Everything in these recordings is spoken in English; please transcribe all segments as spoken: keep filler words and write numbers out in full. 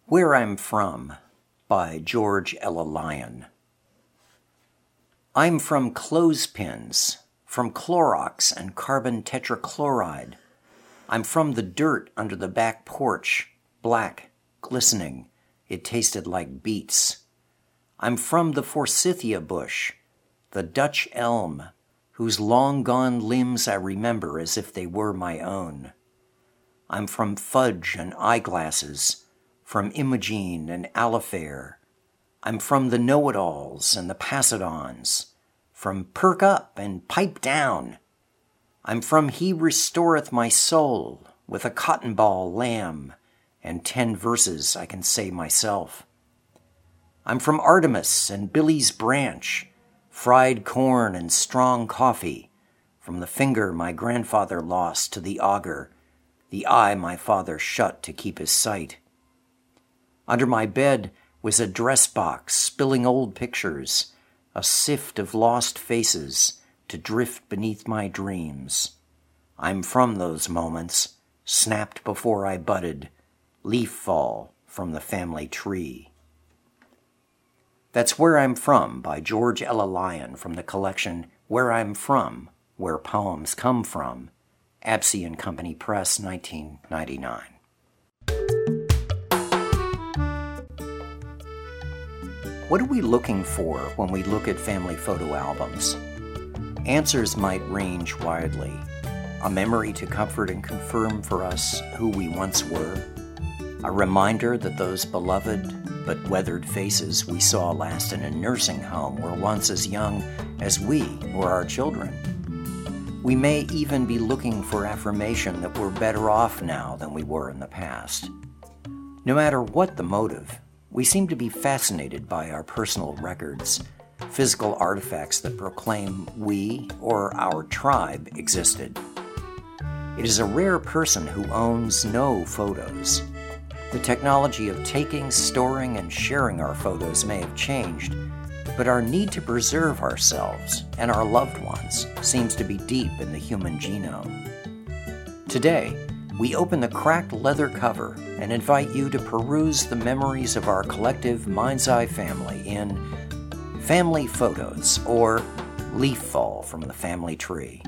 Where I'm From by George Ella Lyon. I'm from clothespins, from Clorox and carbon tetrachloride. I'm from the dirt under the back porch, black, glistening. It tasted like beets. I'm from the forsythia bush, the Dutch elm, whose long-gone limbs I remember as if they were my own. I'm from fudge and eyeglasses, from Imogene and Alifair. I'm from the know-it-alls and the pass-it-ons, from Perk Up and Pipe Down. I'm from He Restoreth My Soul, with a cotton ball lamb and ten verses I can say myself. I'm from Artemis and Billy's Branch, fried corn and strong coffee, from the finger my grandfather lost to the auger, the eye my father shut to keep his sight. Under my bed was a dress box spilling old pictures, a sift of lost faces to drift beneath my dreams. I'm from those moments, snapped before I budded, leaf fall from the family tree. That's Where I'm From by George Ella Lyon from the collection Where I'm From, Where Poems Come From, Absey and Company Press, nineteen ninety-nine. What are we looking for when we look at family photo albums? Answers might range widely. A memory to comfort and confirm for us who we once were. A reminder that those beloved but weathered faces we saw last in a nursing home were once as young as we were our children. We may even be looking for affirmation that we're better off now than we were in the past. No matter what the motive, we seem to be fascinated by our personal records, physical artifacts that proclaim we or our tribe existed. It is a rare person who owns no photos. The technology of taking, storing, and sharing our photos may have changed, but our need to preserve ourselves and our loved ones seems to be deep in the human genome. Today, we open the cracked leather cover and invite you to peruse the memories of our collective mind's eye family in Family Photos, or Leaf Fall from the Family Tree.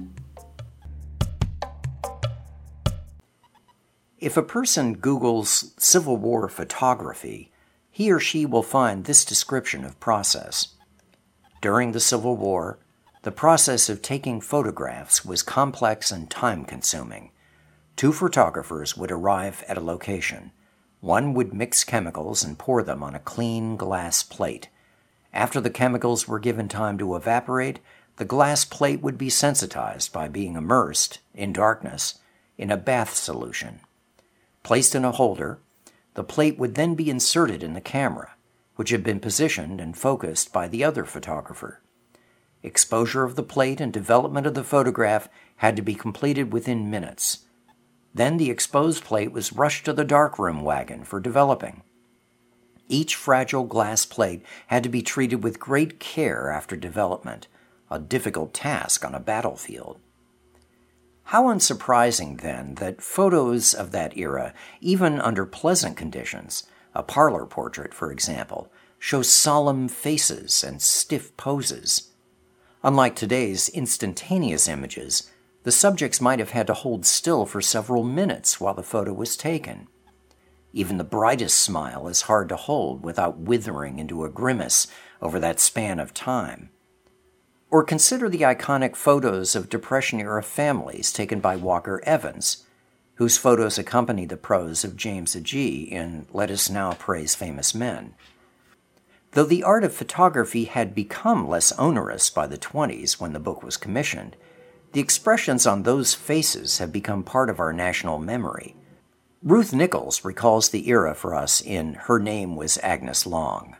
If a person Googles Civil War photography, he or she will find this description of process. During the Civil War, the process of taking photographs was complex and time-consuming. Two photographers would arrive at a location. One would mix chemicals and pour them on a clean glass plate. After the chemicals were given time to evaporate, the glass plate would be sensitized by being immersed, in darkness, in a bath solution. Placed in a holder, the plate would then be inserted in the camera, which had been positioned and focused by the other photographer. Exposure of the plate and development of the photograph had to be completed within minutes. Then the exposed plate was rushed to the darkroom wagon for developing. Each fragile glass plate had to be treated with great care after development, a difficult task on a battlefield. How unsurprising, then, that photos of that era, even under pleasant conditions, a parlor portrait, for example, show solemn faces and stiff poses. Unlike today's instantaneous images, the subjects might have had to hold still for several minutes while the photo was taken. Even the brightest smile is hard to hold without withering into a grimace over that span of time. Or consider the iconic photos of Depression-era families taken by Walker Evans, whose photos accompany the prose of James Agee in Let Us Now Praise Famous Men. Though the art of photography had become less onerous by the twenties when the book was commissioned, the expressions on those faces have become part of our national memory. Ruth Nichols recalls the era for us in Her Name Was Agnes Long.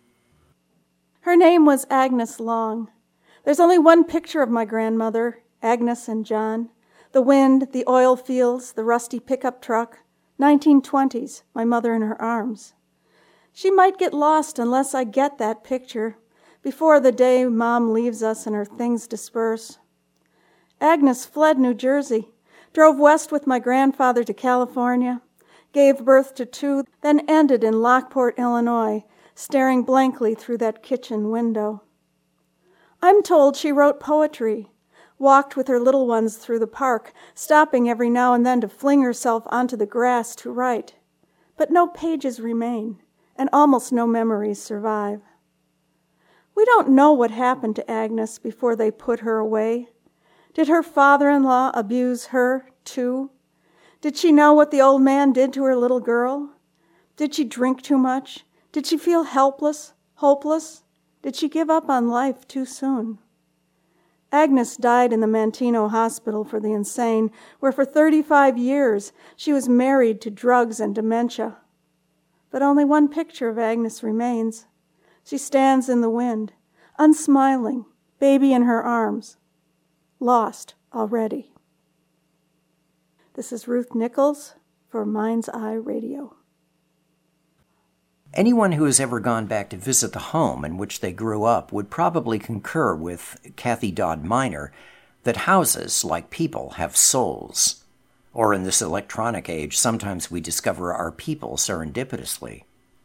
Her name was Agnes Long. There's only one picture of my grandmother, Agnes and John. The wind, the oil fields, the rusty pickup truck. nineteen twenties, my mother in her arms. She might get lost unless I get that picture, before the day Mom leaves us and her things disperse. Agnes fled New Jersey, drove west with my grandfather to California, gave birth to two, then ended in Lockport, Illinois, staring blankly through that kitchen window. I'm told she wrote poetry, walked with her little ones through the park, stopping every now and then to fling herself onto the grass to write. But no pages remain, and almost no memories survive. We don't know what happened to Agnes before they put her away. Did her father-in-law abuse her, too? Did she know what the old man did to her little girl? Did she drink too much? Did she feel helpless, hopeless? Did she give up on life too soon? Agnes died in the Manteno Hospital for the Insane, where for thirty-five years she was married to drugs and dementia. But only one picture of Agnes remains. She stands in the wind, unsmiling, baby in her arms, lost already. This is Ruth Nichols for Mind's Eye Radio. Anyone who has ever gone back to visit the home in which they grew up would probably concur with Kathy Dodd Miner that houses, like people, have souls. Or in this electronic age, sometimes we discover our people serendipitously.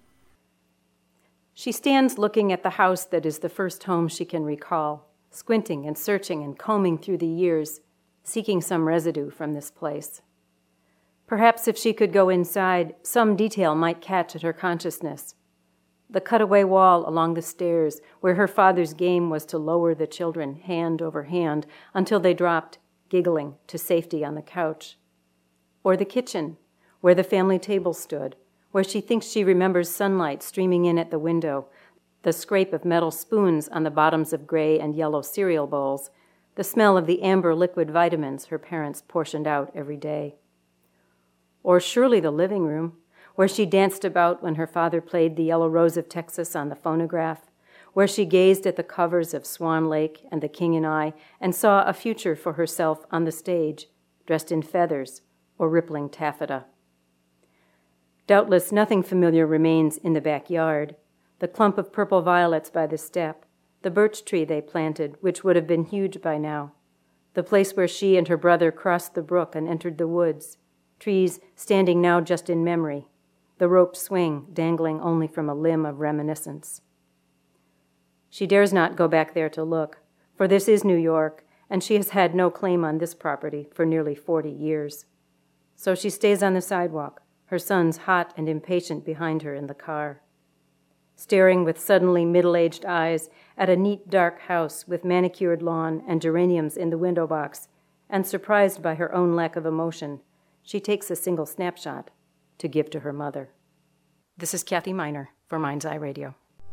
She stands looking at the house that is the first home she can recall, squinting and searching and combing through the years, seeking some residue from this place. Perhaps if she could go inside, some detail might catch at her consciousness. The cutaway wall along the stairs, where her father's game was to lower the children hand over hand until they dropped, giggling, to safety on the couch. Or the kitchen, where the family table stood, where she thinks she remembers sunlight streaming in at the window, the scrape of metal spoons on the bottoms of gray and yellow cereal bowls, the smell of the amber liquid vitamins her parents portioned out every day. Or surely the living room, where she danced about when her father played The Yellow Rose of Texas on the phonograph, where she gazed at the covers of Swan Lake and The King and I and saw a future for herself on the stage, dressed in feathers or rippling taffeta. Doubtless nothing familiar remains in the backyard, the clump of purple violets by the step, the birch tree they planted, which would have been huge by now, the place where she and her brother crossed the brook and entered the woods, trees standing now just in memory, the rope swing dangling only from a limb of reminiscence. She dares not go back there to look, for this is New York, and she has had no claim on this property for nearly forty years. So she stays on the sidewalk, her sons hot and impatient behind her in the car, staring with suddenly middle-aged eyes at a neat dark house with manicured lawn and geraniums in the window box, and surprised by her own lack of emotion, she takes a single snapshot to give to her mother. This is Kathy Miner for Mind's Eye Radio.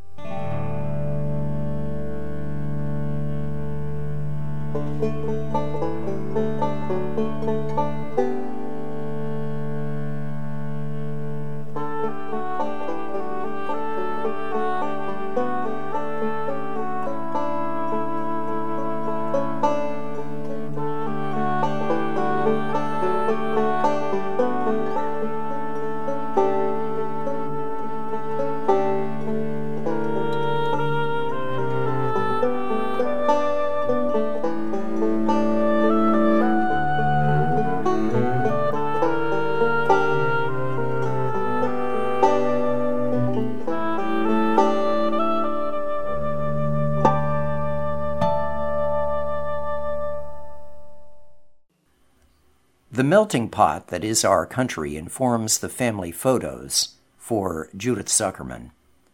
The melting pot that is our country informs the family photos for Judith Zuckerman.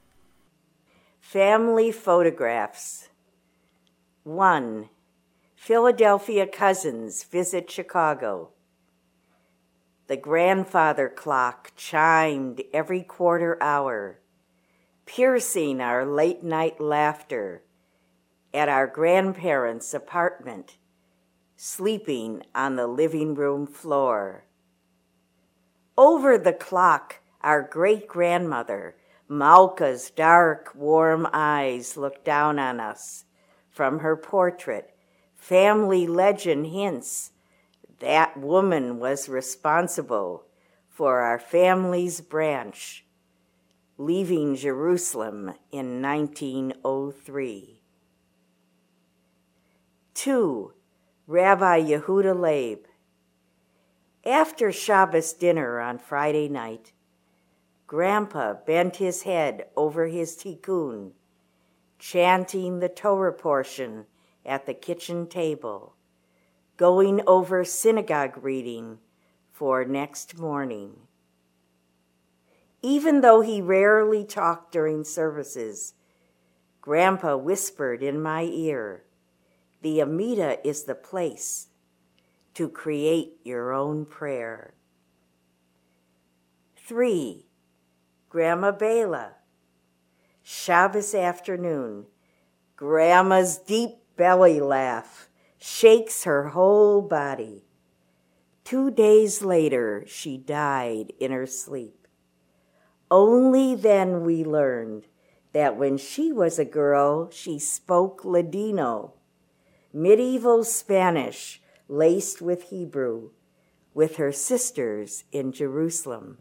Family photographs. One, Philadelphia cousins visit Chicago. The grandfather clock chimed every quarter hour, piercing our late-night laughter at our grandparents' apartment, sleeping on the living room floor. Over the clock, our great-grandmother, Malka's dark, warm eyes looked down on us. From her portrait, family legend hints that woman was responsible for our family's branch, leaving Jerusalem in nineteen oh three. Two, Rabbi Yehuda Leib. After Shabbos dinner on Friday night, Grandpa bent his head over his tikkun, chanting the Torah portion at the kitchen table, going over synagogue reading for next morning. Even though he rarely talked during services, Grandpa whispered in my ear, "The Amida is the place to create your own prayer." Three, Grandma Bela. Shabbos afternoon, Grandma's deep belly laugh shakes her whole body. Two days later, she died in her sleep. Only then we learned that when she was a girl, she spoke Ladino, medieval Spanish laced with Hebrew, with her sisters in Jerusalem.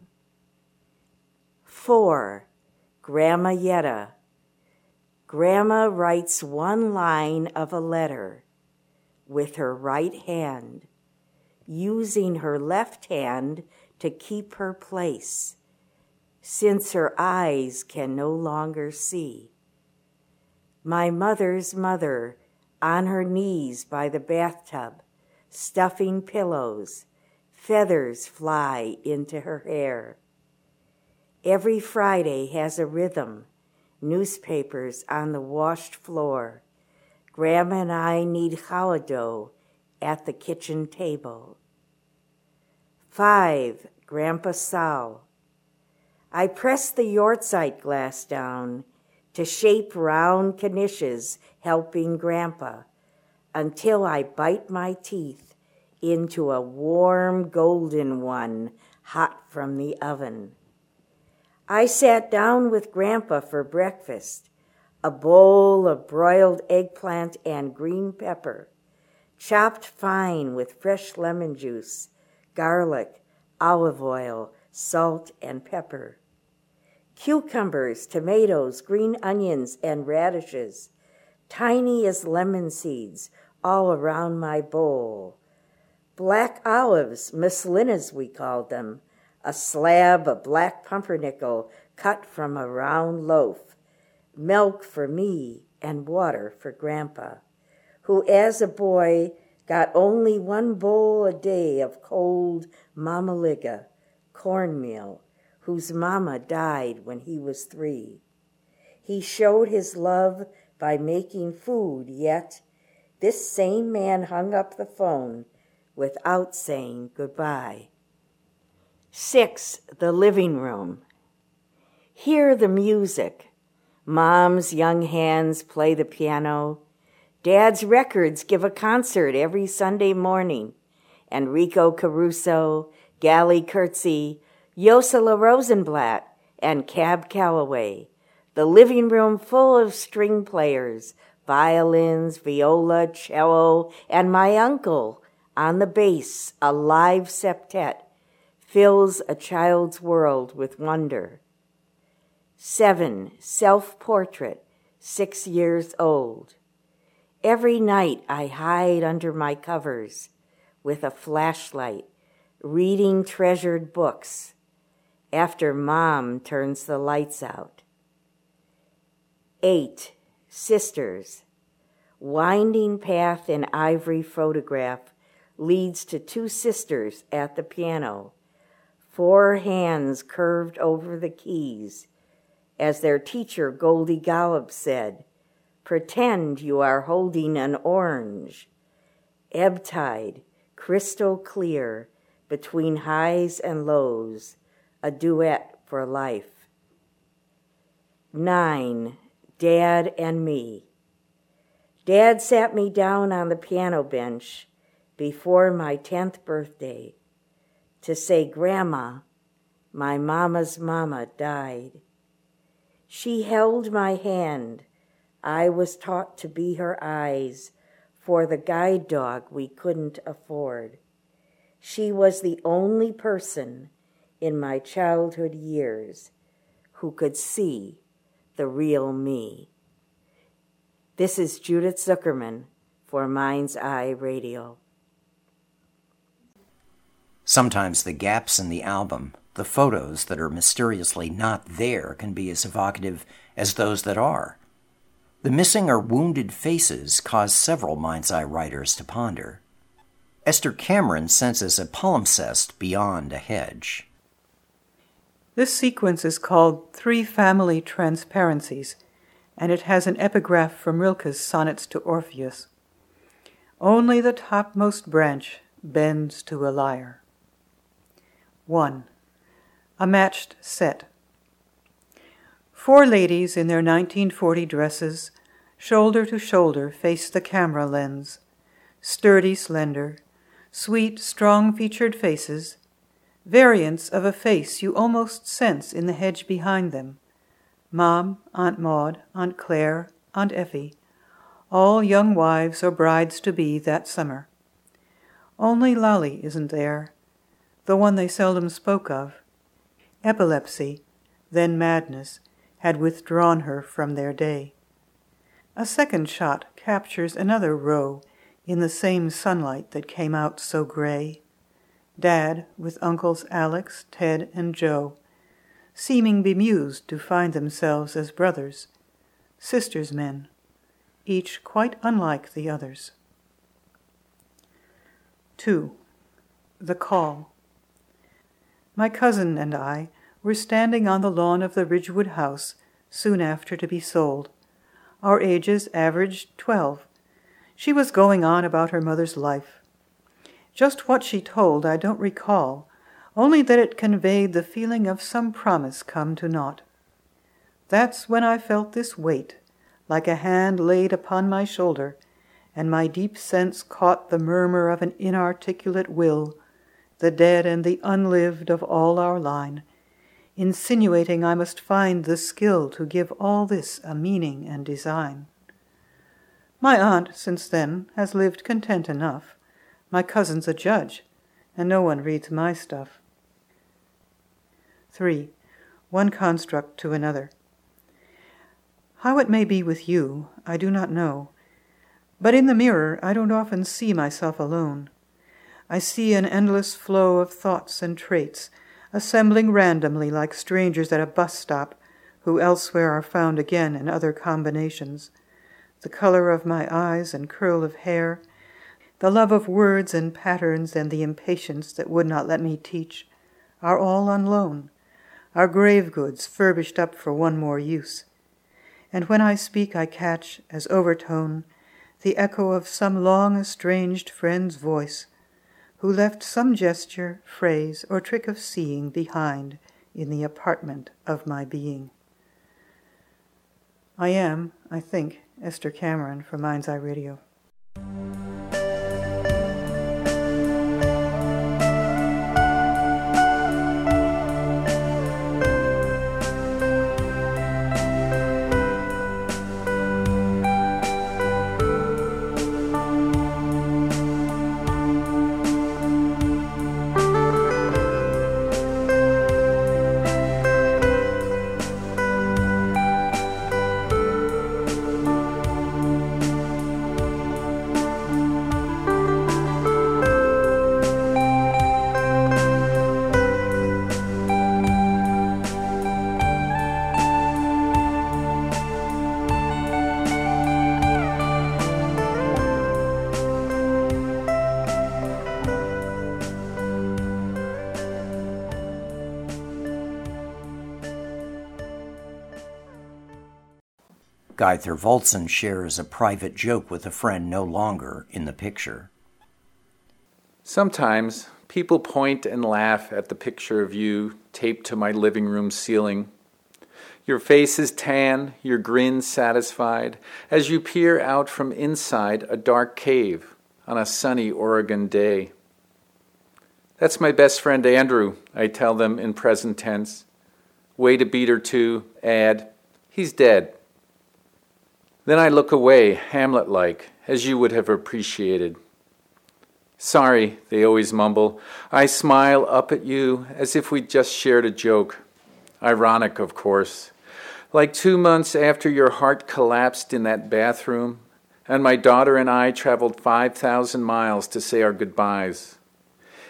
Four, Grandma Yetta. Grandma writes one line of a letter with her right hand, using her left hand to keep her place, since her eyes can no longer see. My mother's mother, on her knees by the bathtub, stuffing pillows, feathers fly into her hair. Every Friday has a rhythm, newspapers on the washed floor. Grandma and I knead challah dough at the kitchen table. Five, Grandpa Sal. I press the Yortzeit glass down to shape round knishes, helping Grandpa, until I bite my teeth into a warm golden one hot from the oven. I sat down with Grandpa for breakfast, a bowl of broiled eggplant and green pepper, chopped fine with fresh lemon juice, garlic, olive oil, salt, and pepper. Cucumbers, tomatoes, green onions, and radishes, tiny as lemon seeds, all around my bowl. Black olives, Messlinas we called them, a slab of black pumpernickel cut from a round loaf, milk for me, and water for Grandpa, who as a boy got only one bowl a day of cold mamaliga, cornmeal, whose mama died when he was three. He showed his love by making food, yet this same man hung up the phone without saying goodbye. Six, the living room. Hear the music. Mom's young hands play the piano. Dad's records give a concert every Sunday morning. Enrico Caruso, Gally Kurtzy, Josela Rosenblatt, and Cab Calloway. The living room full of string players, violins, viola, cello, and my uncle on the bass, a live septet, fills a child's world with wonder. Seven, self-portrait, six years old. Every night I hide under my covers with a flashlight, reading treasured books after Mom turns the lights out. Eight, sisters. Winding path in ivory photograph leads to two sisters at the piano, four hands curved over the keys. As their teacher, Goldie Golub, said, pretend you are holding an orange. Ebb tide, crystal clear, between highs and lows, a duet for life. Nine, Dad and me. Dad sat me down on the piano bench before my tenth birthday to say, Grandma, my mama's mama died. She held my hand. I was taught to be her eyes for the guide dog we couldn't afford. She was the only person in my childhood years who could see the real me. This is Judith Zuckerman for Mind's Eye Radio. Sometimes the gaps in the album, the photos that are mysteriously not there, can be as evocative as those that are. The missing or wounded faces cause several Mind's Eye writers to ponder. Esther Cameron senses a palimpsest beyond a hedge. This sequence is called Three Family Transparencies, and it has an epigraph from Rilke's Sonnets to Orpheus. Only the topmost branch bends to a lyre. One. A matched set. Four ladies in their nineteen forty dresses, shoulder to shoulder, face the camera lens. Sturdy, slender, sweet, strong-featured faces, variants of a face you almost sense in the hedge behind them. Mom, Aunt Maud, Aunt Claire, Aunt Effie, all young wives or brides-to-be that summer. Only Lolly isn't there, the one they seldom spoke of. Epilepsy, then madness, had withdrawn her from their day. A second shot captures another row in the same sunlight that came out so gray. Dad with uncles Alex, Ted, and Joe, seeming bemused to find themselves as brothers, sisters' men, each quite unlike the others. Two. The Call. My cousin and I were standing on the lawn of the Ridgewood house soon after to be sold. Our ages averaged twelve. She was going on about her mother's life. Just what she told I don't recall, only that it conveyed the feeling of some promise come to naught. That's when I felt this weight, like a hand laid upon my shoulder, and my deep sense caught the murmur of an inarticulate will, the dead and the unlived of all our line, insinuating I must find the skill to give all this a meaning and design. My aunt, since then, has lived content enough. My cousin's a judge, and no one reads my stuff. Three. One construct to another. How it may be with you, I do not know, but in the mirror I don't often see myself alone. I see an endless flow of thoughts and traits, assembling randomly like strangers at a bus stop, who elsewhere are found again in other combinations. The color of my eyes and curl of hair, the love of words and patterns and the impatience that would not let me teach, are all on loan, are grave goods furbished up for one more use. And when I speak I catch, as overtone, the echo of some long-estranged friend's voice, who left some gesture, phrase, or trick of seeing behind in the apartment of my being. I am, I think, Esther Cameron for Mind's Eye Radio. Guy Thorvaldsen shares a private joke with a friend no longer in the picture. Sometimes people point and laugh at the picture of you taped to my living room ceiling. Your face is tan, your grin satisfied, as you peer out from inside a dark cave on a sunny Oregon day. That's my best friend Andrew, I tell them in present tense. Wait a beat or two, add, he's dead. Then I look away, Hamlet-like, as you would have appreciated. Sorry, they always mumble. I smile up at you as if we'd just shared a joke. Ironic, of course. Like two months after your heart collapsed in that bathroom, and my daughter and I traveled five thousand miles to say our goodbyes.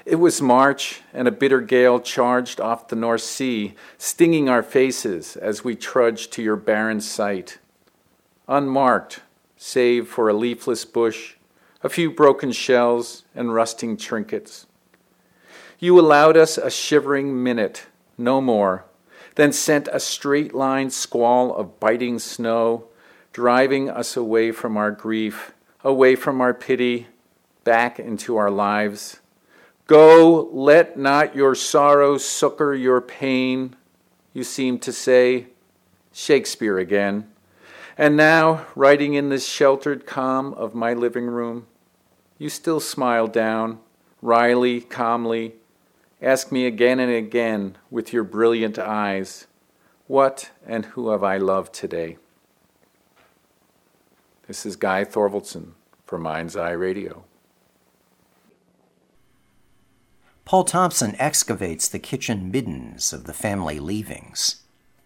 It was March, and a bitter gale charged off the North Sea, stinging our faces as we trudged to your barren site. Unmarked, save for a leafless bush, a few broken shells, and rusting trinkets. You allowed us a shivering minute, no more, then sent a straight-line squall of biting snow, driving us away from our grief, away from our pity, back into our lives. Go, let not your sorrow succor your pain, you seem to say. Shakespeare again. And now, writing in this sheltered calm of my living room, you still smile down, wryly, calmly, ask me again and again with your brilliant eyes, what and who have I loved today? This is Guy Thorvaldsen for Mind's Eye Radio. Paul Thompson excavates the kitchen middens of the family leavings.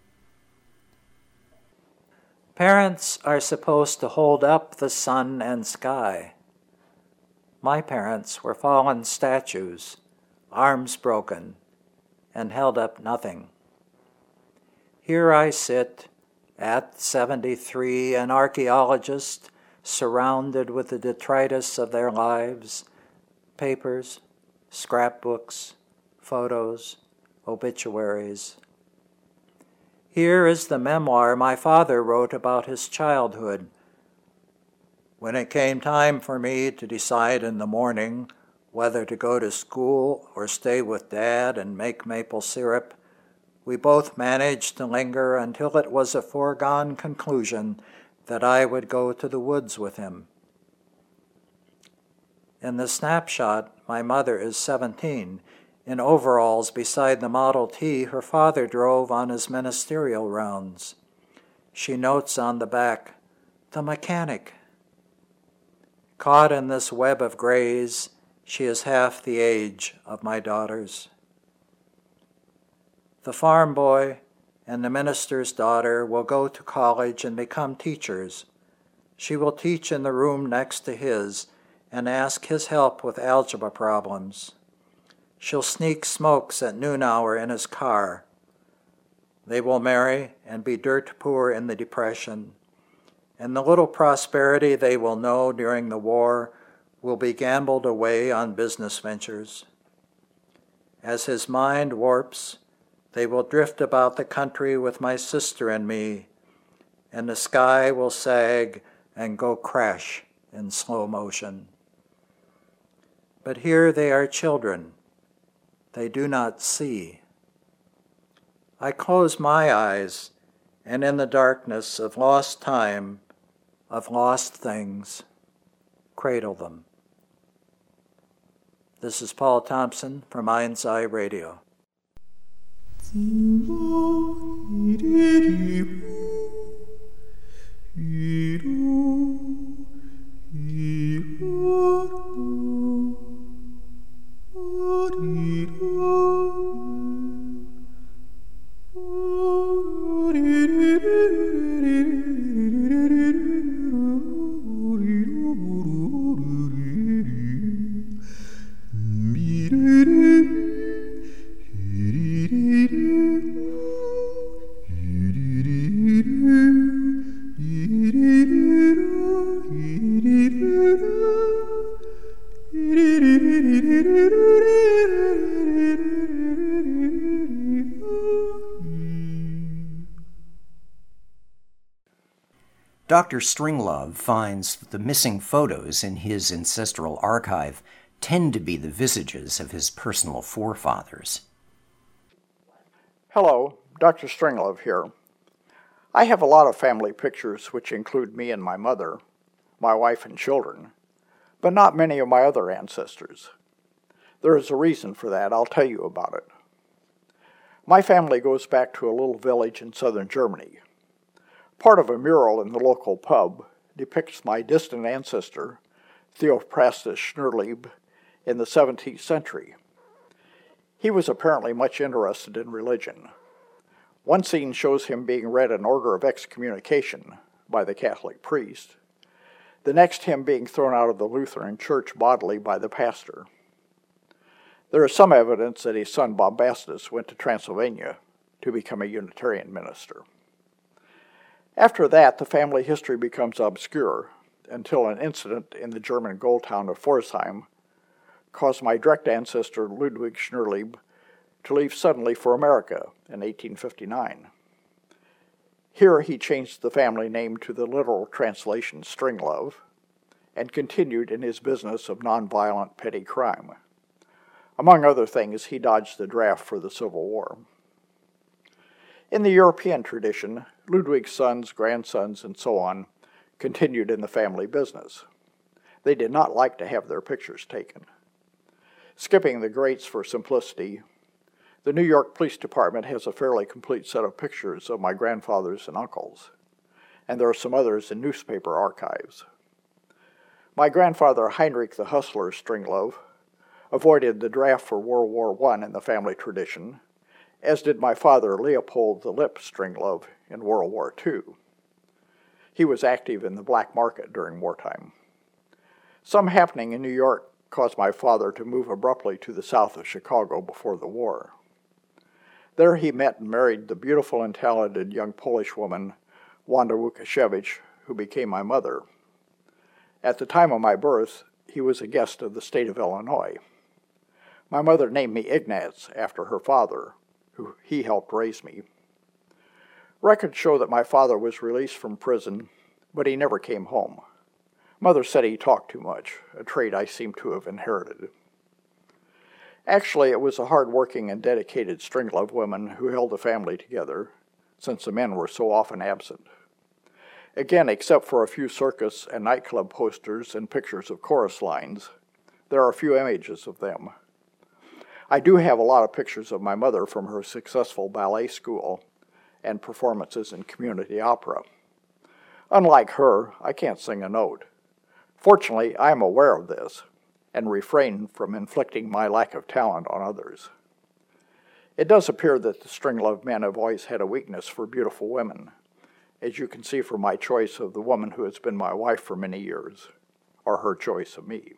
Parents are supposed to hold up the sun and sky. My parents were fallen statues, arms broken, and held up nothing. Here I sit, at seventy-three, an archaeologist, surrounded with the detritus of their lives, papers, scrapbooks, photos, obituaries. Here is the memoir my father wrote about his childhood. When it came time for me to decide in the morning whether to go to school or stay with Dad and make maple syrup, we both managed to linger until it was a foregone conclusion that I would go to the woods with him. In the snapshot, my mother is seventeen, in overalls beside the Model T her father drove on his ministerial rounds. She notes on the back, "The mechanic." Caught in this web of grays, she is half the age of my daughters. The farm boy and the minister's daughter will go to college and become teachers. She will teach in the room next to his and ask his help with algebra problems. She'll sneak smokes at noon hour in his car. They will marry and be dirt poor in the Depression, and the little prosperity they will know during the war will be gambled away on business ventures. As his mind warps, they will drift about the country with my sister and me, and the sky will sag and go crash in slow motion. But here they are children. They do not see. I close my eyes, and in the darkness of lost time, of lost things, cradle them. This is Paul Thompson for Mind's Eye Radio. Doctor Stringlove finds the missing photos in his ancestral archive tend to be the visages of his personal forefathers. Hello, Doctor Stringlove here. I have a lot of family pictures which include me and my mother, my wife and children, but not many of my other ancestors. There is a reason for that. I'll tell you about it. My family goes back to a little village in southern Germany. Part of a mural in the local pub depicts my distant ancestor, Theophrastus Schnurlieb, in the seventeenth century. He was apparently much interested in religion. One scene shows him being read an order of excommunication by the Catholic priest. The next him being thrown out of the Lutheran church bodily by the pastor. There is some evidence that his son Bombastus went to Transylvania to become a Unitarian minister. After that, the family history becomes obscure until an incident in the German gold town of Pforzheim caused my direct ancestor Ludwig Schnurlieb to leave suddenly for America in eighteen fifty-nine. Here he changed the family name to the literal translation Stringlove and continued in his business of nonviolent petty crime. Among other things, he dodged the draft for the Civil War. In the European tradition, Ludwig's sons, grandsons, and so on continued in the family business. They did not like to have their pictures taken. Skipping the greats for simplicity, the New York Police Department has a fairly complete set of pictures of my grandfathers and uncles, and there are some others in newspaper archives. My grandfather Heinrich the Hustler Stringlove avoided the draft for World War One in the family tradition, as did my father Leopold the Lip Stringlove in World War Two. He was active in the black market during wartime. Some happening in New York caused my father to move abruptly to the south of Chicago before the war. There he met and married the beautiful and talented young Polish woman, Wanda Łukasiewicz, who became my mother. At the time of my birth, he was a guest of the state of Illinois. My mother named me Ignaz after her father, who he helped raise me. Records show that my father was released from prison, but he never came home. Mother said he talked too much, a trait I seem to have inherited. Actually, it was the hard-working and dedicated Stringlove women who held the family together, since the men were so often absent. Again, except for a few circus and nightclub posters and pictures of chorus lines, there are few images of them. I do have a lot of pictures of my mother from her successful ballet school and performances in community opera. Unlike her, I can't sing a note. Fortunately, I am aware of this and refrain from inflicting my lack of talent on others. It does appear that the Stringlove men have always had a weakness for beautiful women, as you can see from my choice of the woman who has been my wife for many years, or her choice of me.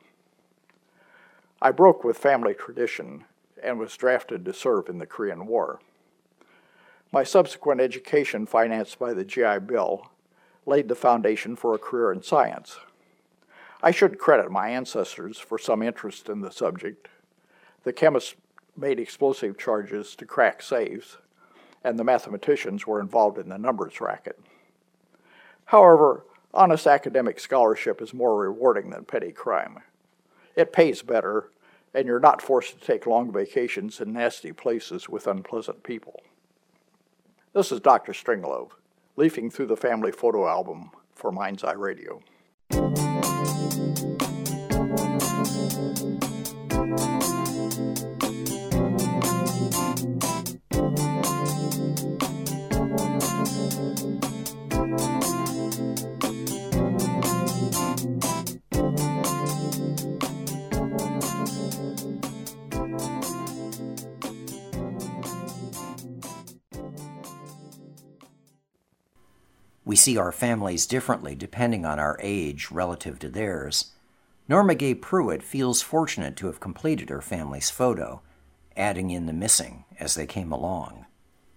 I broke with family tradition and was drafted to serve in the Korean War. My subsequent education, financed by the G I Bill, laid the foundation for a career in science. I should credit my ancestors for some interest in the subject. The chemists made explosive charges to crack safes, and the mathematicians were involved in the numbers racket. However, honest academic scholarship is more rewarding than petty crime. It pays better, and you're not forced to take long vacations in nasty places with unpleasant people. This is Doctor Stringlove, leafing through the family photo album for Mind's Eye Radio. We see our families differently depending on our age relative to theirs. Norma Gay Pruitt feels fortunate to have completed her family's photo, adding in the missing as they came along.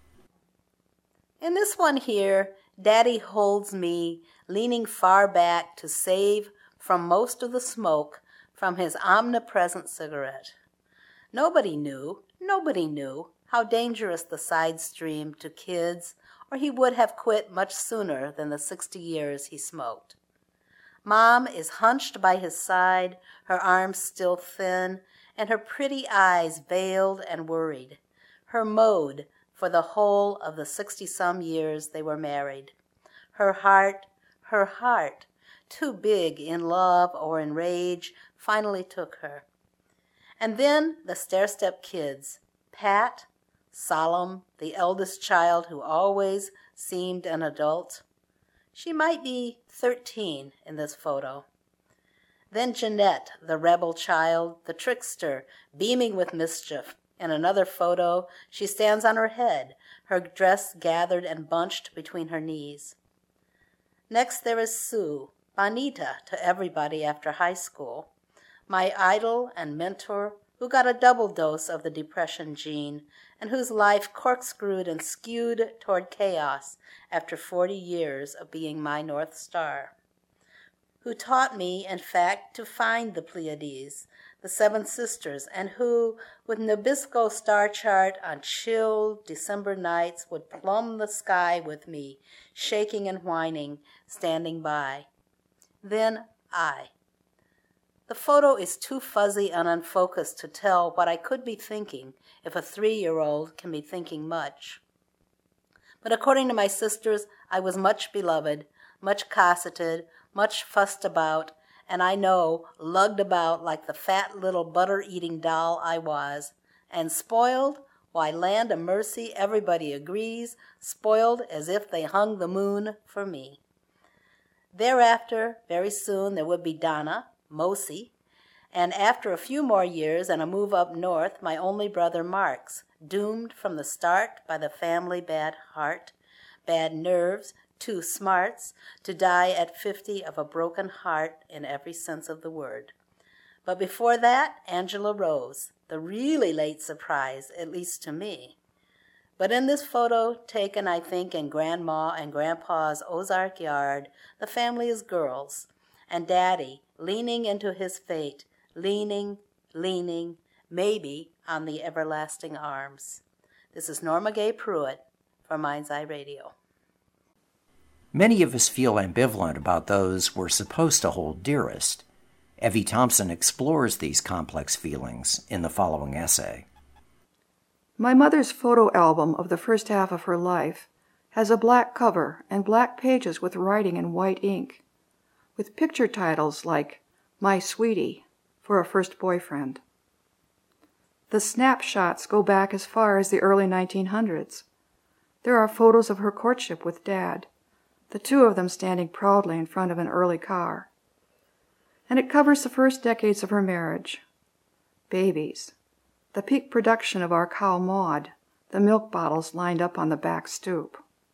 In this one here, Daddy holds me leaning far back to save from most of the smoke from his omnipresent cigarette. Nobody knew, nobody knew how dangerous the side stream to kids, or he would have quit much sooner than the sixty years he smoked. Mom is hunched by his side, her arms still thin, and her pretty eyes veiled and worried, her mode for the whole of the sixty-some years they were married. Her heart, her heart, too big in love or in rage, finally took her. And then the stair-step kids, Pat, solemn, the eldest child who always seemed an adult. She might be thirteen in this photo. Then Jeanette, the rebel child, the trickster, beaming with mischief. In another photo, she stands on her head, her dress gathered and bunched between her knees. Next there is Sue, Bonita to everybody after high school, my idol and mentor, who got a double dose of the depression gene, and whose life corkscrewed and skewed toward chaos after forty years of being my North Star, who taught me, in fact, to find the Pleiades, the Seven Sisters, and who, with Nabisco star chart on chill December nights, would plumb the sky with me, shaking and whining, standing by. Then I. The photo is too fuzzy and unfocused to tell what I could be thinking if a three-year-old can be thinking much. But according to my sisters, I was much beloved, much cosseted, much fussed about, and I know lugged about like the fat little butter-eating doll I was, and spoiled, why, land of mercy, everybody agrees, spoiled as if they hung the moon for me. Thereafter, very soon, there would be Donna, Mosi, and after a few more years and a move up north, my only brother Marks, doomed from the start by the family bad heart, bad nerves, two smarts, to die at fifty of a broken heart in every sense of the word. But before that, Angela Rose, the really late surprise, at least to me. But in this photo, taken, I think, in Grandma and Grandpa's Ozark yard, the family is girls, and Daddy, leaning into his fate, leaning, leaning, maybe on the everlasting arms. This is Norma Gay Pruitt for Mind's Eye Radio. Many of us feel ambivalent about those we're supposed to hold dearest. Evie Thompson explores these complex feelings in the following essay. My mother's photo album of the first half of her life has a black cover and black pages with writing in white ink, with picture titles like My Sweetie for a first boyfriend. The snapshots go back as far as the early nineteen hundreds. There are photos of her courtship with Dad, the two of them standing proudly in front of an early car. And it covers the first decades of her marriage. Babies, the peak production of our cow Maud, the milk bottles lined up on the back stoop.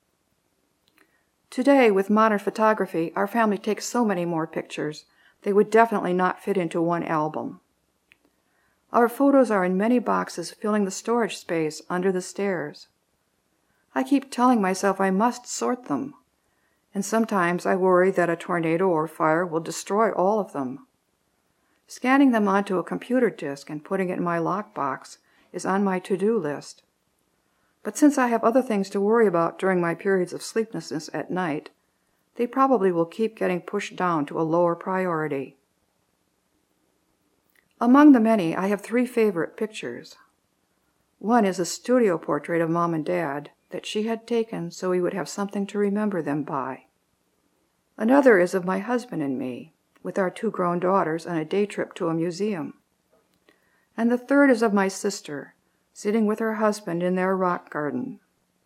Today, with modern photography, our family takes so many more pictures, they would definitely not fit into one album. Our photos are in many boxes filling the storage space under the stairs. I keep telling myself I must sort them, and sometimes I worry that a tornado or fire will destroy all of them. Scanning them onto a computer disk and putting it in my lockbox is on my to-do list. But since I have other things to worry about during my periods of sleeplessness at night, they probably will keep getting pushed down to a lower priority. Among the many, I have three favorite pictures. One is a studio portrait of Mom and Dad that she had taken so we would have something to remember them by. Another is of my husband and me, with our two grown daughters on a day trip to a museum. And the third is of my sister, sitting with her husband in their rock garden.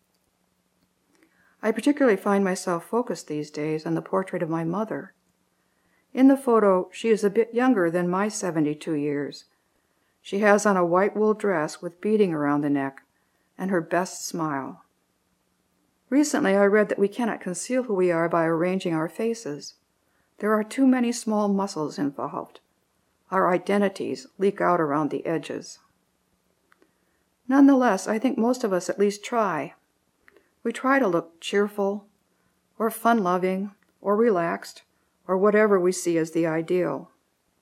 I particularly find myself focused these days on the portrait of my mother. In the photo, she is a bit younger than my seventy-two years. She has on a white wool dress with beading around the neck, and her best smile. Recently, I read that we cannot conceal who we are by arranging our faces. There are too many small muscles involved. Our identities leak out around the edges. Nonetheless, I think most of us at least try. We try to look cheerful, or fun-loving, or relaxed, or whatever we see as the ideal.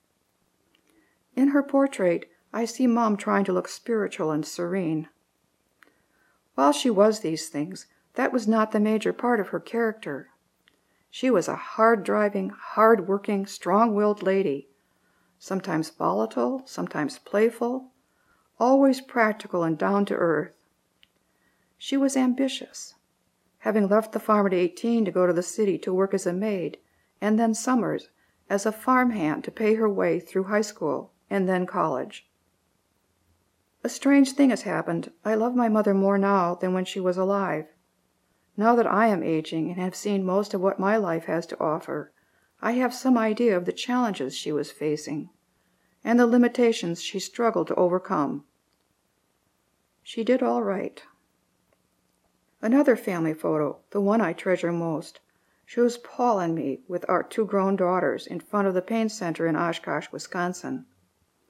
In her portrait, I see Mom trying to look spiritual and serene. While she was these things, that was not the major part of her character. She was a hard-driving, hard-working, strong-willed lady, sometimes volatile, sometimes playful, always practical and down-to-earth. She was ambitious, having left the farm at eighteen to go to the city to work as a maid, and then summers as a farmhand to pay her way through high school and then college. A strange thing has happened. I love my mother more now than when she was alive. Now that I am aging and have seen most of what my life has to offer, I have some idea of the challenges she was facing and the limitations she struggled to overcome. She did all right. Another family photo, the one I treasure most, shows Paul and me with our two grown daughters in front of the pain center in Oshkosh, Wisconsin.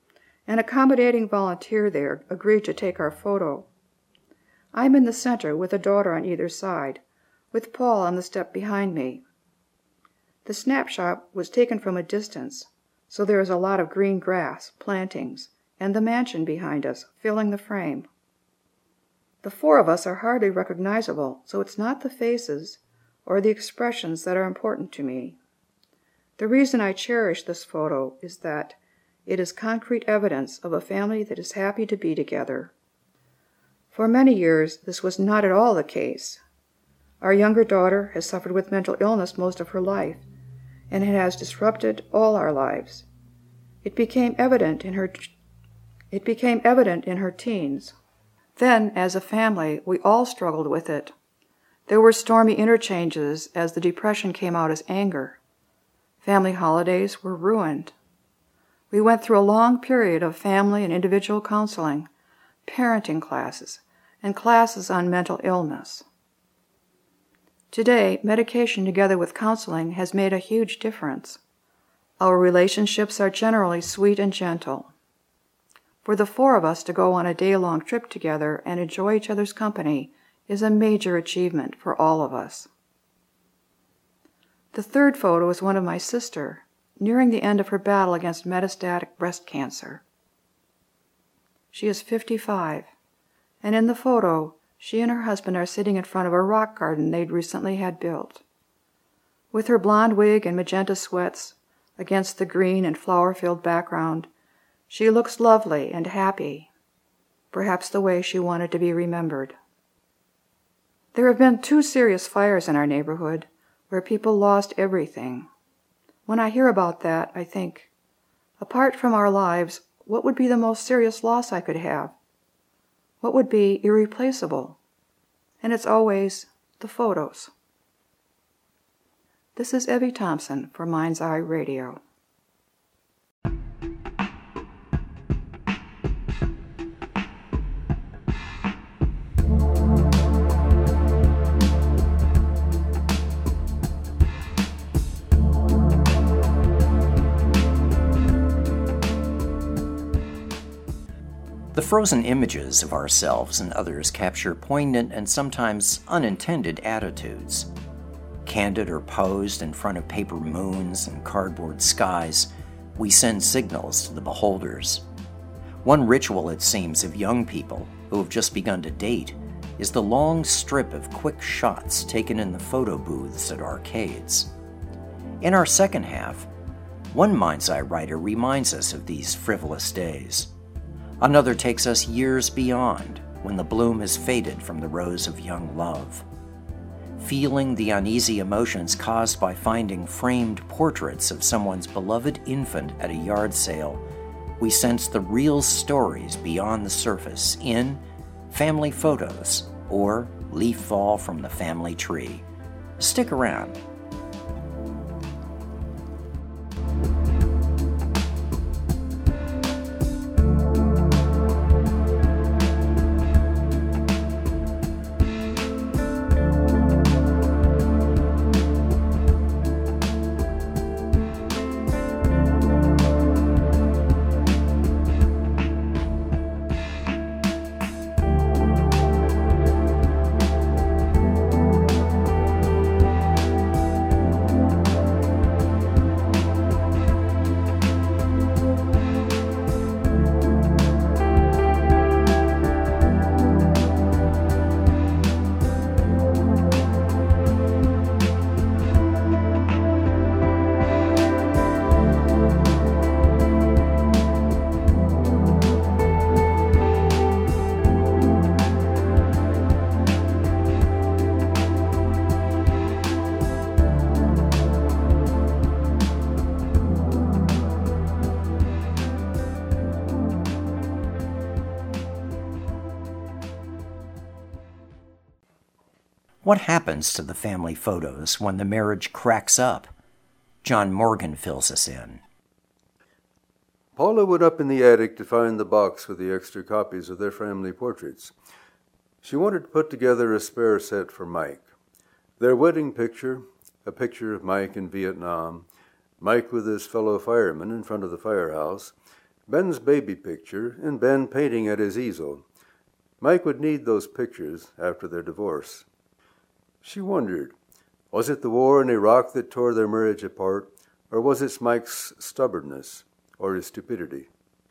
An accommodating volunteer there agreed to take our photo. I'm in the center with a daughter on either side, with Paul on the step behind me. The snapshot was taken from a distance, so there is a lot of green grass, plantings, and the mansion behind us, filling the frame. The four of us are hardly recognizable, so it's not the faces or the expressions that are important to me. The reason I cherish this photo is that it is concrete evidence of a family that is happy to be together. For many years, this was not at all the case. Our younger daughter has suffered with mental illness most of her life, and it has disrupted all our lives. It became evident in her it became evident in her teens. Then, as a family, we all struggled with it. There were stormy interchanges as the depression came out as anger. Family holidays were ruined. We went through a long period of family and individual counseling, parenting classes, and classes on mental illness. Today, medication together with counseling has made a huge difference. Our relationships are generally sweet and gentle. For the four of us to go on a day-long trip together and enjoy each other's company is a major achievement for all of us. The third photo is one of my sister, nearing the end of her battle against metastatic breast cancer. She is fifty-five, and in the photo, she and her husband are sitting in front of a rock garden they'd recently had built. With her blonde wig and magenta sweats against the green and flower-filled background, she looks lovely and happy, perhaps the way she wanted to be remembered. There have been two serious fires in our neighborhood where people lost everything. When I hear about that, I think, apart from our lives, what would be the most serious loss I could have? What would be irreplaceable? And it's always the photos. This is Evie Thompson for Mind's Eye Radio. The frozen images of ourselves and others capture poignant and sometimes unintended attitudes. Candid or posed in front of paper moons and cardboard skies, we send signals to the beholders. One ritual, it seems, of young people who have just begun to date is the long strip of quick shots taken in the photo booths at arcades. In our second half, one Mind's Eye writer reminds us of these frivolous days. Another takes us years beyond, when the bloom has faded from the rose of young love. Feeling the uneasy emotions caused by finding framed portraits of someone's beloved infant at a yard sale, we sense the real stories beyond the surface in Family Photos or Leaf Fall from the Family Tree. Stick around. What happens to the family photos when the marriage cracks up? John Morgan fills us in. Paula went up in the attic to find the box with the extra copies of their family portraits. She wanted to put together a spare set for Mike. Their wedding picture, a picture of Mike in Vietnam, Mike with his fellow firemen in front of the firehouse, Ben's baby picture, and Ben painting at his easel. Mike would need those pictures after their divorce. She wondered, was it the war in Iraq that tore their marriage apart, or was it Mike's stubbornness, or his stupidity?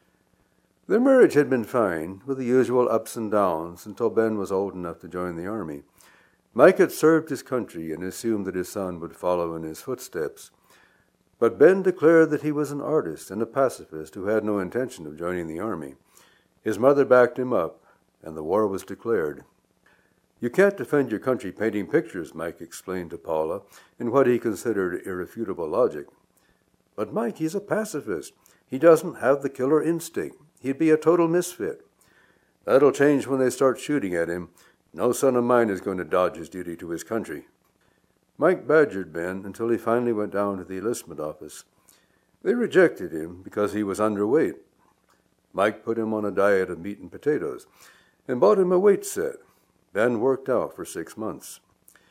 Their marriage had been fine, with the usual ups and downs, until Ben was old enough to join the army. Mike had served his country and assumed that his son would follow in his footsteps. But Ben declared that he was an artist and a pacifist who had no intention of joining the army. His mother backed him up, and the war was declared. You can't defend your country painting pictures, Mike explained to Paula, in what he considered irrefutable logic. But Mike, he's a pacifist. He doesn't have the killer instinct. He'd be a total misfit. That'll change when they start shooting at him. No son of mine is going to dodge his duty to his country. Mike badgered Ben until he finally went down to the enlistment office. They rejected him because he was underweight. Mike put him on a diet of meat and potatoes and bought him a weight set. Ben worked out for six months.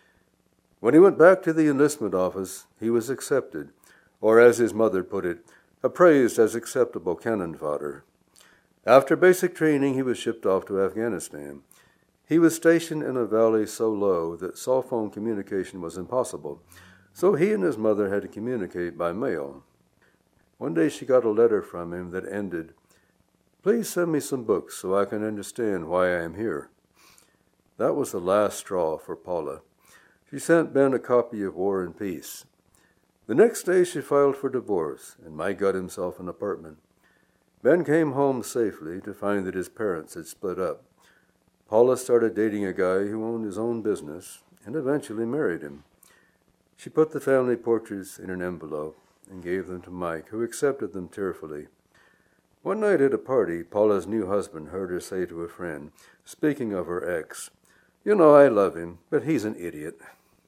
When he went back to the enlistment office, he was accepted, or as his mother put it, appraised as acceptable cannon fodder. After basic training, he was shipped off to Afghanistan. He was stationed in a valley so low that cell phone communication was impossible, so he and his mother had to communicate by mail. One day she got a letter from him that ended, "Please send me some books so I can understand why I am here." That was the last straw for Paula. She sent Ben a copy of War and Peace. The next day she filed for divorce, and Mike got himself an apartment. Ben came home safely to find that his parents had split up. Paula started dating a guy who owned his own business and eventually married him. She put the family portraits in an envelope and gave them to Mike, who accepted them tearfully. One night at a party, Paula's new husband heard her say to a friend, speaking of her ex, "You know, I love him, but he's an idiot."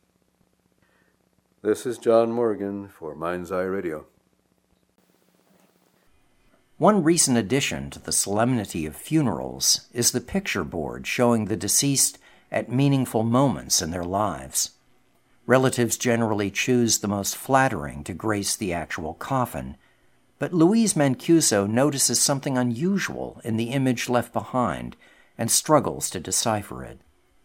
This is John Morgan for Mind's Eye Radio. One recent addition to the solemnity of funerals is the picture board showing the deceased at meaningful moments in their lives. Relatives generally choose the most flattering to grace the actual coffin, but Louise Mancuso notices something unusual in the image left behind and struggles to decipher it.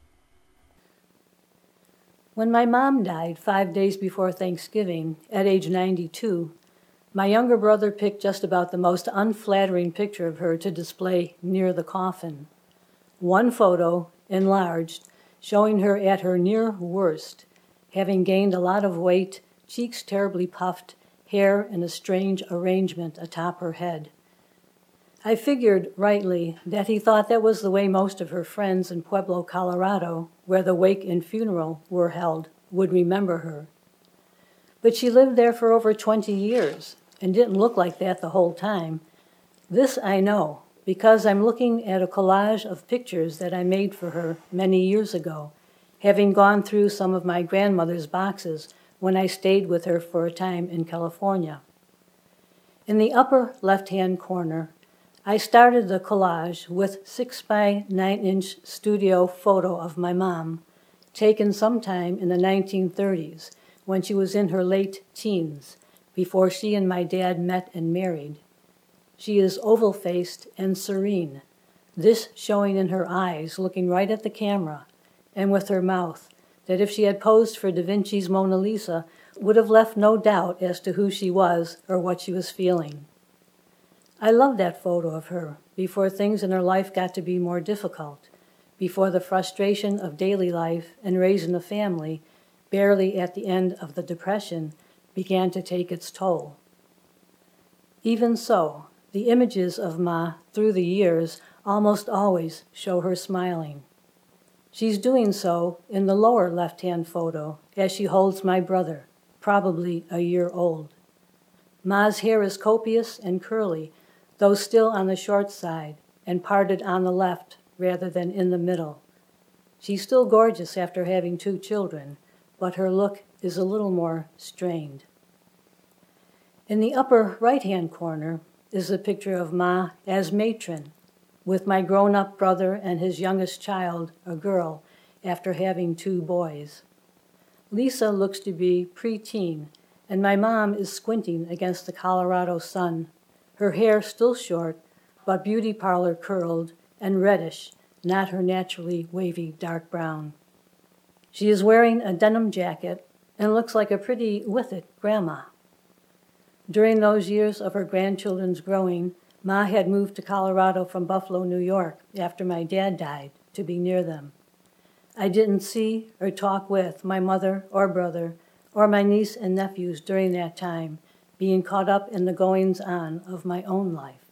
When my mom died five days before Thanksgiving, at age ninety-two, my younger brother picked just about the most unflattering picture of her to display near the coffin. One photo, enlarged, showing her at her near worst, having gained a lot of weight, cheeks terribly puffed, hair in a strange arrangement atop her head. I figured, rightly, that he thought that was the way most of her friends in Pueblo, Colorado, where the wake and funeral were held, would remember her. But she lived there for over twenty years and didn't look like that the whole time. This I know, because I'm looking at a collage of pictures that I made for her many years ago, having gone through some of my grandmother's boxes when I stayed with her for a time in California. In the upper left-hand corner, I started the collage with six by nine inch studio photo of my mom, taken sometime in the nineteen thirties when she was in her late teens, before she and my dad met and married. She is oval-faced and serene, this showing in her eyes, looking right at the camera, and with her mouth, that if she had posed for Da Vinci's Mona Lisa, would have left no doubt as to who she was or what she was feeling. I love that photo of her before things in her life got to be more difficult, before the frustration of daily life and raising a family, barely at the end of the Depression, began to take its toll. Even so, the images of Ma through the years almost always show her smiling. She's doing so in the lower left-hand photo as she holds my brother, probably a year old. Ma's hair is copious and curly, though still on the short side, and parted on the left rather than in the middle. She's still gorgeous after having two children, but her look is a little more strained. In the upper right-hand corner is a picture of Ma as matron, with my grown-up brother and his youngest child, a girl, after having two boys. Lisa looks to be preteen, and my mom is squinting against the Colorado sun, her hair still short, but beauty parlor curled and reddish, not her naturally wavy dark brown. She is wearing a denim jacket and looks like a pretty with-it grandma. During those years of her grandchildren's growing, Ma had moved to Colorado from Buffalo, New York, after my dad died, to be near them. I didn't see or talk with my mother or brother or my niece and nephews during that time, being caught up in the goings-on of my own life.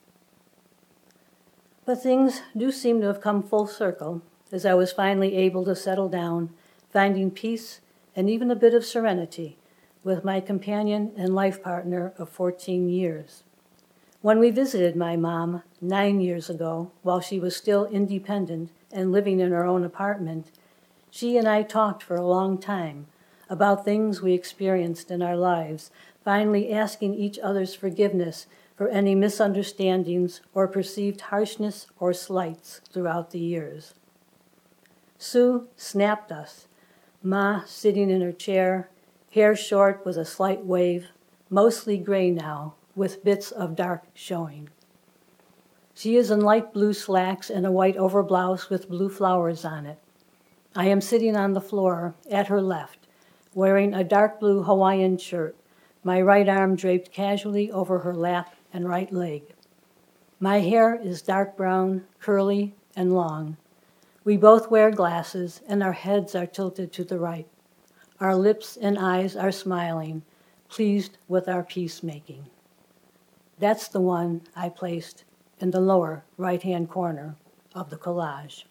But things do seem to have come full circle, as I was finally able to settle down, finding peace and even a bit of serenity with my companion and life partner of fourteen years. When we visited my mom nine years ago, while she was still independent and living in her own apartment, she and I talked for a long time about things we experienced in our lives, finally asking each other's forgiveness for any misunderstandings or perceived harshness or slights throughout the years. Sue snapped us, Ma sitting in her chair, hair short with a slight wave, mostly gray now, with bits of dark showing. She is in light blue slacks and a white overblouse with blue flowers on it. I am sitting on the floor at her left, wearing a dark blue Hawaiian shirt, my right arm draped casually over her lap and right leg. My hair is dark brown, curly, and long. We both wear glasses, and our heads are tilted to the right. Our lips and eyes are smiling, pleased with our peacemaking. That's the one I placed in the lower right-hand corner of the collage.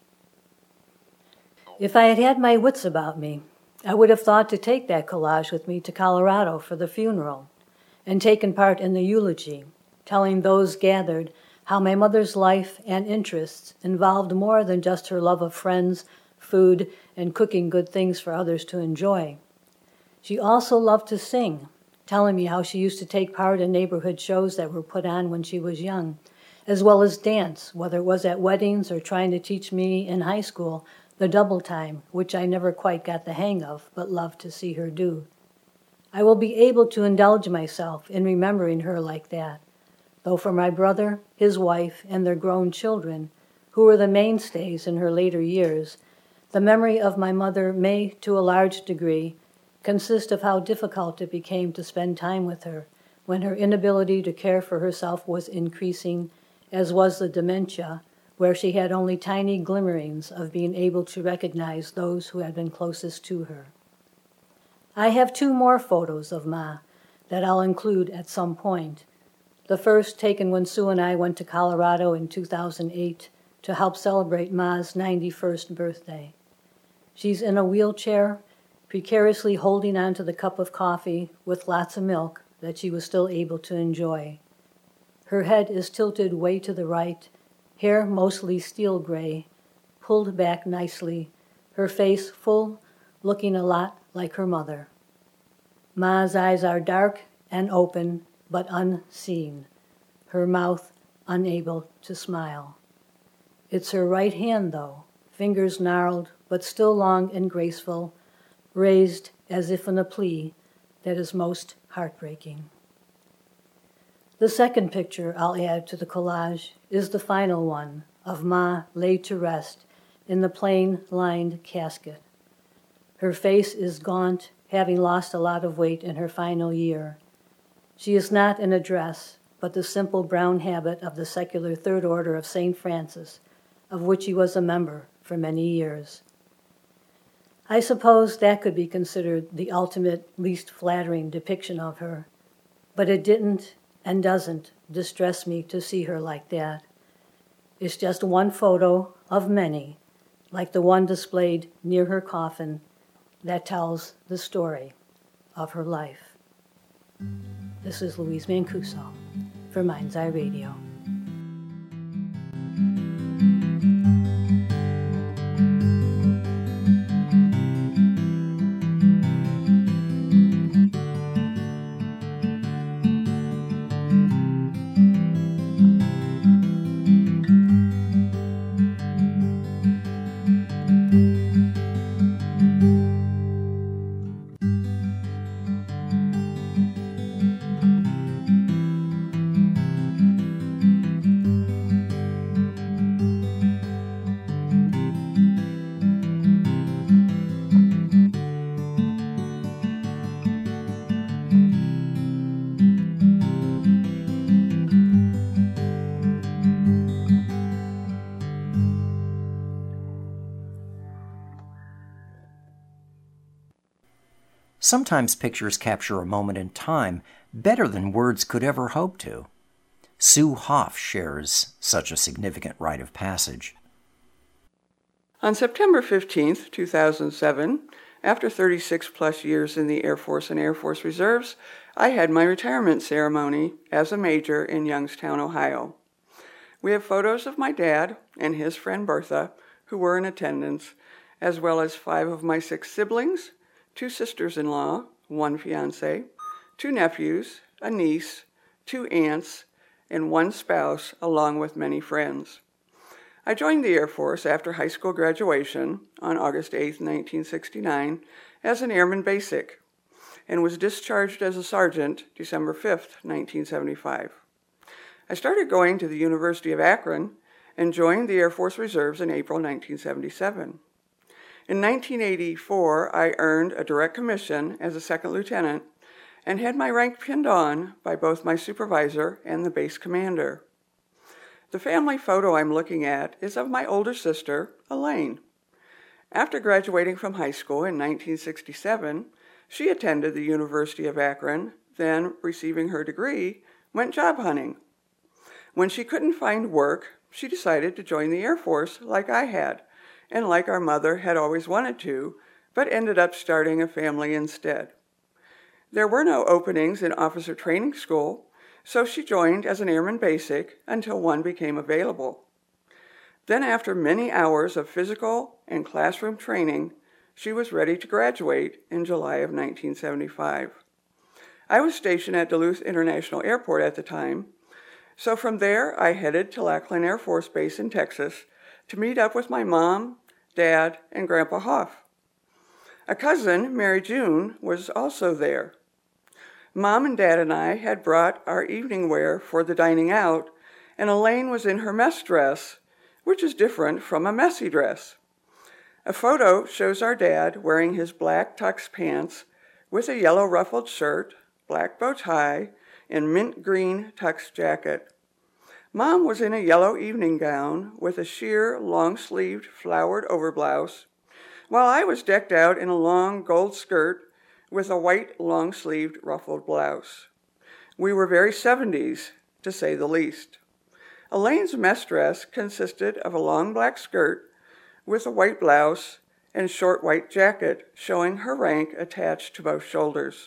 If I had had my wits about me, I would have thought to take that collage with me to Colorado for the funeral and taken part in the eulogy, telling those gathered how my mother's life and interests involved more than just her love of friends, food, and cooking good things for others to enjoy. She also loved to sing, telling me how she used to take part in neighborhood shows that were put on when she was young, as well as dance, whether it was at weddings or trying to teach me in high school the double time, which I never quite got the hang of, but loved to see her do. I will be able to indulge myself in remembering her like that, though for my brother, his wife, and their grown children, who were the mainstays in her later years, the memory of my mother may, to a large degree, consist of how difficult it became to spend time with her when her inability to care for herself was increasing, as was the dementia, where she had only tiny glimmerings of being able to recognize those who had been closest to her. I have two more photos of Ma that I'll include at some point. The first taken when Sue and I went to Colorado in two thousand eight to help celebrate Ma's ninety-first birthday. She's in a wheelchair, precariously holding on to the cup of coffee with lots of milk that she was still able to enjoy. Her head is tilted way to the right, hair mostly steel gray, pulled back nicely, her face full, looking a lot like her mother. Ma's eyes are dark and open, but unseen, her mouth unable to smile. It's her right hand, though, fingers gnarled, but still long and graceful, raised as if in a plea that is most heartbreaking. The second picture I'll add to the collage is the final one of Ma laid to rest in the plain-lined casket. Her face is gaunt, having lost a lot of weight in her final year. She is not in a dress, but the simple brown habit of the secular Third Order of Saint Francis, of which he was a member for many years. I suppose that could be considered the ultimate, least flattering depiction of her, but it didn't and doesn't distress me to see her like that. It's just one photo of many, like the one displayed near her coffin, that tells the story of her life. This is Louise Mancuso for Mind's Eye Radio. Sometimes pictures capture a moment in time better than words could ever hope to. Sue Hoff shares such a significant rite of passage. On September fifteenth, two thousand seven, after thirty-six plus years in the Air Force and Air Force Reserves, I had my retirement ceremony as a major in Youngstown, Ohio. We have photos of my dad and his friend Bertha, who were in attendance, as well as five of my six siblings, two sisters-in-law, one fiancé, two nephews, a niece, two aunts, and one spouse, along with many friends. I joined the Air Force after high school graduation on August eighth, nineteen sixty-nine, as an Airman Basic, and was discharged as a sergeant December fifth, nineteen seventy-five. I started going to the University of Akron and joined the Air Force Reserves in April nineteen seventy-seven. In nineteen eighty-four, I earned a direct commission as a second lieutenant and had my rank pinned on by both my supervisor and the base commander. The family photo I'm looking at is of my older sister, Elaine. After graduating from high school in nineteen sixty-seven, she attended the University of Akron, then, receiving her degree, went job hunting. When she couldn't find work, she decided to join the Air Force like I had, and like our mother had always wanted to, but ended up starting a family instead. There were no openings in officer training school, so she joined as an Airman Basic until one became available. Then, after many hours of physical and classroom training, she was ready to graduate in July of nineteen seventy-five. I was stationed at Duluth International Airport at the time, so from there I headed to Lackland Air Force Base in Texas to meet up with my mom, Dad, and Grandpa Hoff. A cousin, Mary June, was also there. Mom and Dad and I had brought our evening wear for the dining out, and Elaine was in her mess dress, which is different from a messy dress. A photo shows our dad wearing his black tux pants with a yellow ruffled shirt, black bow tie, and mint green tux jacket. Mom was in a yellow evening gown with a sheer, long-sleeved, flowered overblouse, while I was decked out in a long gold skirt with a white, long-sleeved, ruffled blouse. We were very seventies, to say the least. Elaine's mess dress consisted of a long black skirt with a white blouse and short white jacket, showing her rank attached to both shoulders.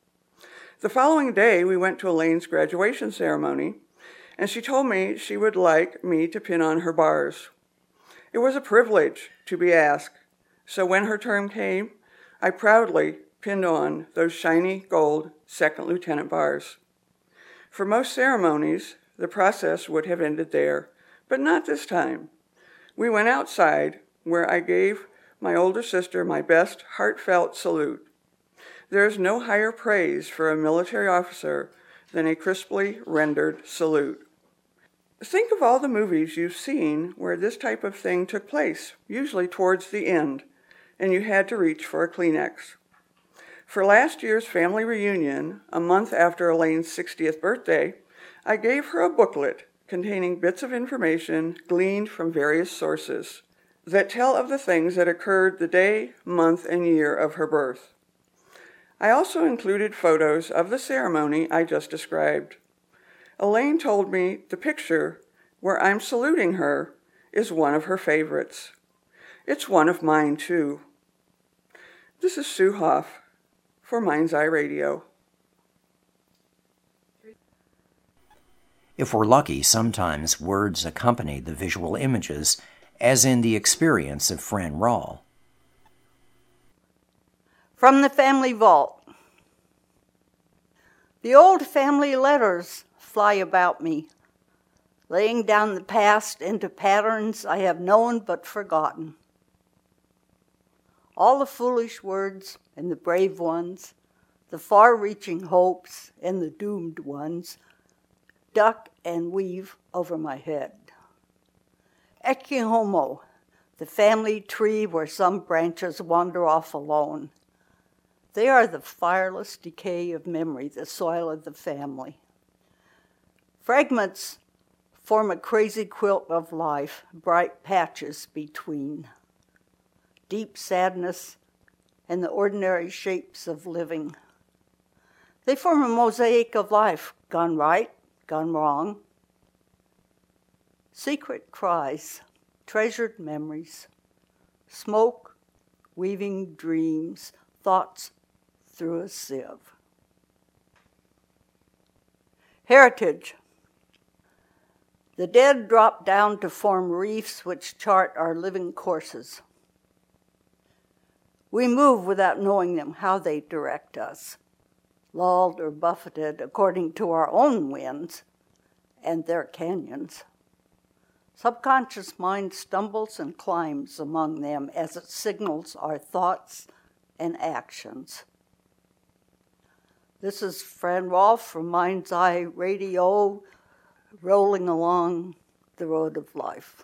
The following day, we went to Elaine's graduation ceremony, and she told me she would like me to pin on her bars. It was a privilege to be asked, so when her term came, I proudly pinned on those shiny gold second lieutenant bars. For most ceremonies, the process would have ended there, but not this time. We went outside, where I gave my older sister my best heartfelt salute. There is no higher praise for a military officer than a crisply rendered salute. Think of all the movies you've seen where this type of thing took place, usually towards the end, and you had to reach for a Kleenex. For last year's family reunion, a month after Elaine's sixtieth birthday, I gave her a booklet containing bits of information gleaned from various sources that tell of the things that occurred the day, month, and year of her birth. I also included photos of the ceremony I just described. Elaine told me the picture where I'm saluting her is one of her favorites. It's one of mine, too. This is Sue Hoff for Mind's Eye Radio. If we're lucky, sometimes words accompany the visual images, as in the experience of Fran Rawl. From the family vault. The old family letters fly about me, laying down the past into patterns I have known but forgotten. All the foolish words and the brave ones, the far-reaching hopes and the doomed ones, duck and weave over my head. Ecce homo, the family tree where some branches wander off alone. They are the fireless decay of memory, the soil of the family. Fragments form a crazy quilt of life, bright patches between. Deep sadness and the ordinary shapes of living. They form a mosaic of life, gone right, gone wrong. Secret cries, treasured memories, smoke, weaving dreams, thoughts through a sieve. Heritage. The dead drop down to form reefs which chart our living courses. We move without knowing them, how they direct us, lulled or buffeted according to our own winds and their canyons. Subconscious mind stumbles and climbs among them as it signals our thoughts and actions. This is Fran Rolfe from Mind's Eye Radio, rolling along the road of life.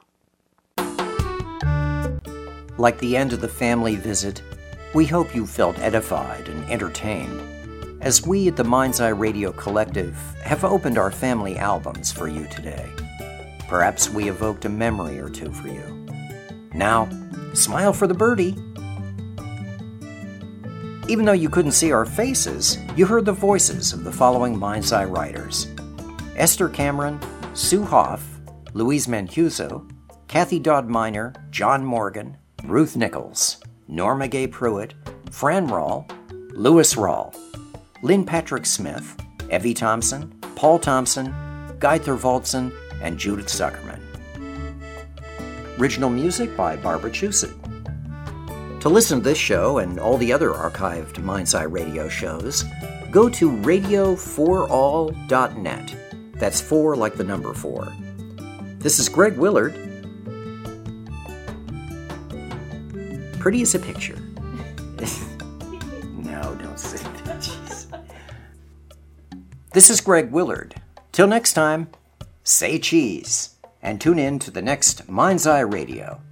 Like the end of the family visit, we hope you felt edified and entertained as we at the Mind's Eye Radio Collective have opened our family albums for you today. Perhaps we evoked a memory or two for you. Now, smile for the birdie. Even though you couldn't see our faces, you heard the voices of the following Mind's Eye writers: Esther Cameron, Sue Hoff, Louise Mancuso, Kathy Dodd Miner, John Morgan, Ruth Nichols, Norma Gay Pruitt, Fran Rawl, Lewis Rawl, Lynn Patrick Smith, Evie Thompson, Paul Thompson, Guy Thorvaldsen, and Judith Zuckerman. Original music by Barbara Chusett. To listen to this show and all the other archived Mind's Eye Radio shows, go to radio for all dot net. That's four like the number four. This is Greg Willard. Pretty as a picture. No, don't say that. Jeez. This is Greg Willard. Till next time, say cheese, and tune in to the next Mind's Eye Radio.